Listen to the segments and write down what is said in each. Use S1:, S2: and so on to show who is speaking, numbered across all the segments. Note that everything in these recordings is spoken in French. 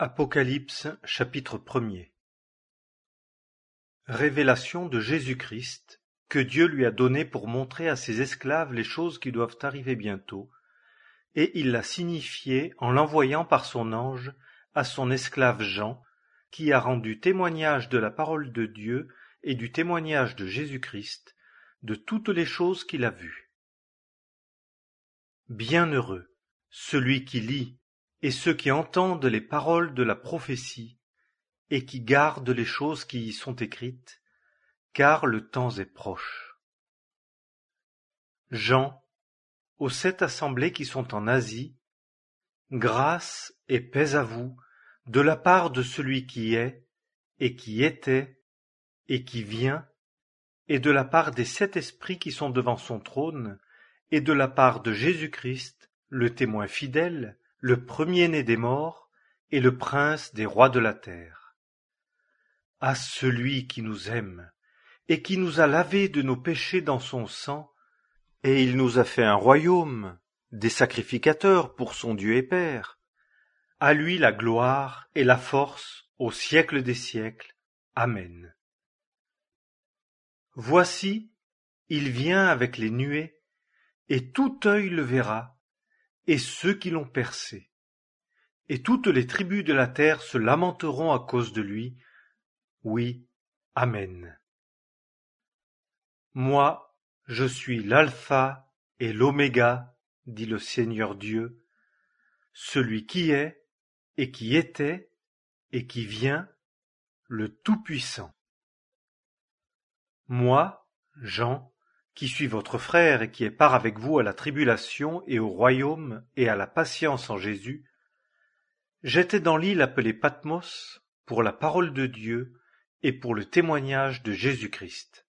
S1: Apocalypse chapitre 1er. Révélation de Jésus-Christ, que Dieu lui a donnée pour montrer à ses esclaves les choses qui doivent arriver bientôt, et il l'a signifiée en l'envoyant par son ange à son esclave Jean, qui a rendu témoignage de la parole de Dieu et du témoignage de Jésus-Christ, de toutes les choses qu'il a vues. Bienheureux celui qui lit et ceux qui entendent les paroles de la prophétie et qui gardent les choses qui y sont écrites, car le temps est proche. Jean, aux 7 assemblées qui sont en Asie, grâce et paix à vous de la part de celui qui est, et qui était, et qui vient, et de la part des 7 esprits qui sont devant son trône, et de la part de Jésus-Christ, le témoin fidèle, le premier-né des morts, et le prince des rois de la terre. À celui qui nous aime, et qui nous a lavés de nos péchés dans son sang, et il nous a fait un royaume, des sacrificateurs pour son Dieu et Père. À lui la gloire et la force au siècle des siècles. Amen. Voici, il vient avec les nuées, et tout œil le verra, et ceux qui l'ont percé. Et toutes les tribus de la terre se lamenteront à cause de lui. Oui, Amen. Moi, je suis l'Alpha et l'Oméga, dit le Seigneur Dieu, celui qui est, et qui était, et qui vient, le Tout-Puissant. Moi, Jean, qui suis votre frère et qui ai part avec vous à la tribulation et au royaume et à la patience en Jésus, j'étais dans l'île appelée Patmos pour la parole de Dieu et pour le témoignage de Jésus-Christ.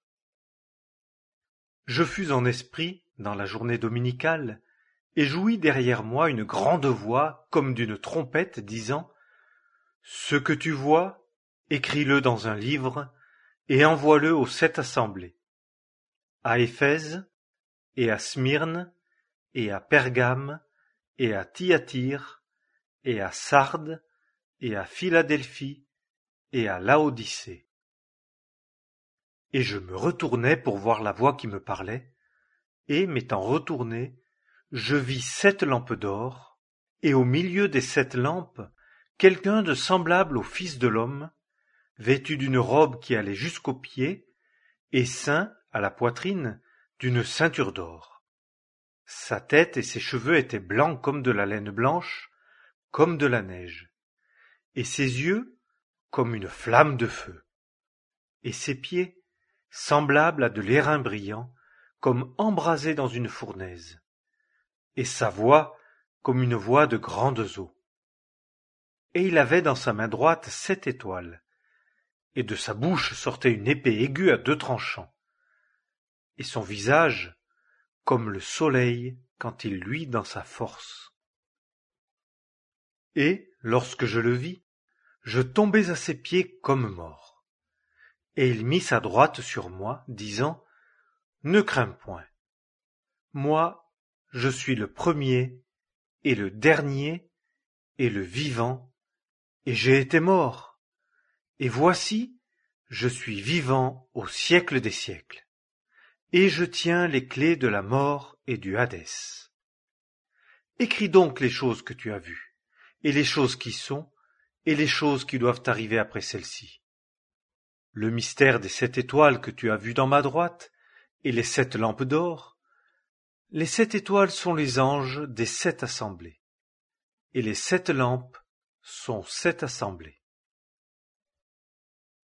S1: Je fus en esprit dans la journée dominicale et j'ouïs derrière moi une grande voix comme d'une trompette disant « Ce que tu vois, écris-le dans un livre et envoie-le aux 7 assemblées, à Éphèse et à Smyrne et à Pergame et à Thyatire et à Sardes et à Philadelphie et à Laodicée. » Et je me retournai pour voir la voix qui me parlait, et, m'étant retourné, je vis 7 lampes d'or, et au milieu des 7 lampes, quelqu'un de semblable au Fils de l'homme, vêtu d'une robe qui allait jusqu'aux pieds, et ceint, à la poitrine, d'une ceinture d'or. Sa tête et ses cheveux étaient blancs comme de la laine blanche, comme de la neige, et ses yeux comme une flamme de feu, et ses pieds semblables à de l'airain brillant, comme embrasés dans une fournaise, et sa voix comme une voix de grandes eaux. Et il avait dans sa main droite 7 étoiles, et de sa bouche sortait une épée aiguë à 2 tranchants, et son visage comme le soleil quand il luit dans sa force. Et, lorsque je le vis, je tombai à ses pieds comme mort. Et il mit sa droite sur moi, disant « Ne crains point. Moi, je suis le premier et le dernier et le vivant, et j'ai été mort. Et voici, je suis vivant au siècle des siècles. Et je tiens les clés de la mort et du Hadès. Écris donc les choses que tu as vues, et les choses qui sont, et les choses qui doivent arriver après celles-ci. Le mystère des 7 étoiles que tu as vues dans ma droite, et les 7 lampes d'or. Les 7 étoiles sont les anges des 7 assemblées, et les 7 lampes sont 7 assemblées.